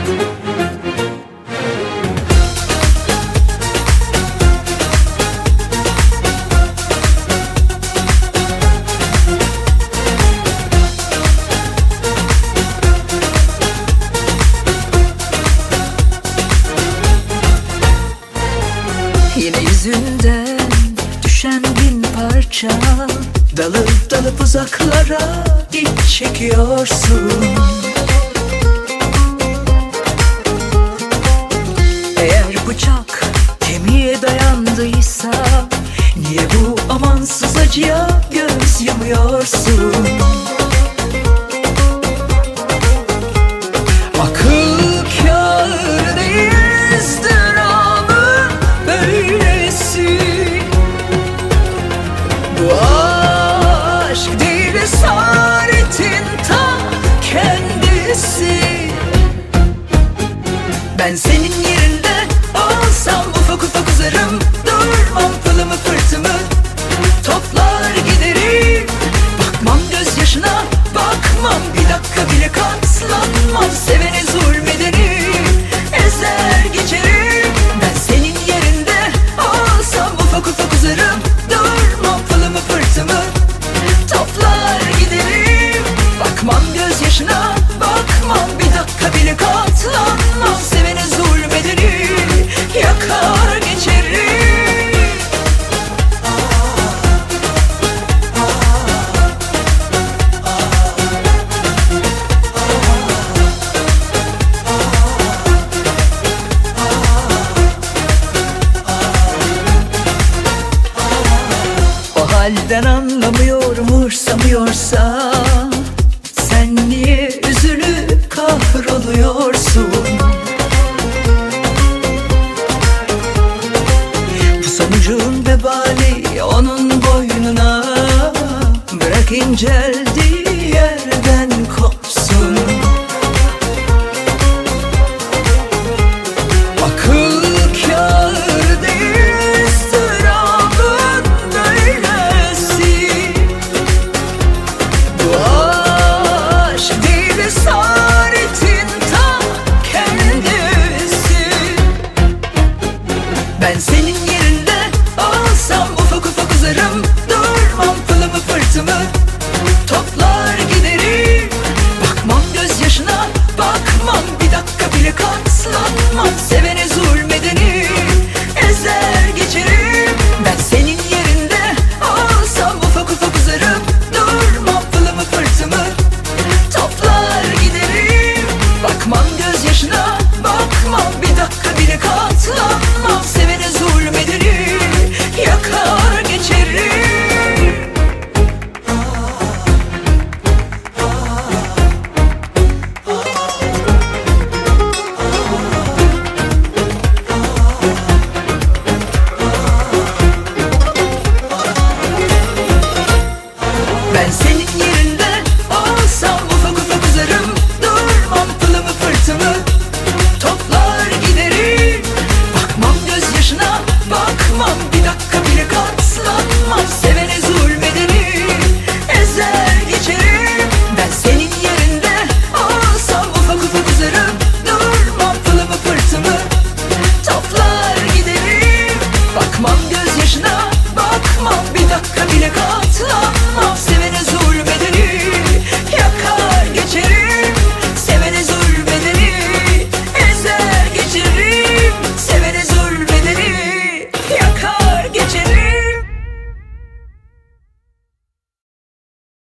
Yine yüzünden düşen bin parça, dalıp dalıp uzaklara iç çekiyorsun. Eğer bıçak kemiğe dayandıysa, niye bu amansız acıya göz yumuyorsun? Akıl kâr değil ızdırabın böylesi. Bu aşk değil esaretin ta kendisi. Ben senin yerinde olsam ufak ufak uzarım, durmam pılımı fırtımı toplar giderim. Bakmam gözyaşına, bakmam bir dakika bile katlanmam. Sevene zulmederim, ezer geçerim. Ben senin yerinde olsam ufak ufak uzarım, durmam pılımı fırtımı toplar giderim. Bakmam gözyaşına, bakmam bir dakika bile katlanmam. Sevene zulmederim, yakar geçerim. O halden anlamıyor, umursamıyorsa, sen niye üzülüp kahroluyorsun? Bu sonucun vebali onun boynuna, bırak inceldiği yerden kopsun. Akıl kâr değil ızdırabın böylesi. Bu aşk değil esaretin ta kendisi. Ben senin yerinde olsam ufak ufak uzarım, durmam pılımı fırtımı toplar giderim. Bakmam gözyaşına, bakmam bir dakika bile katlanmam.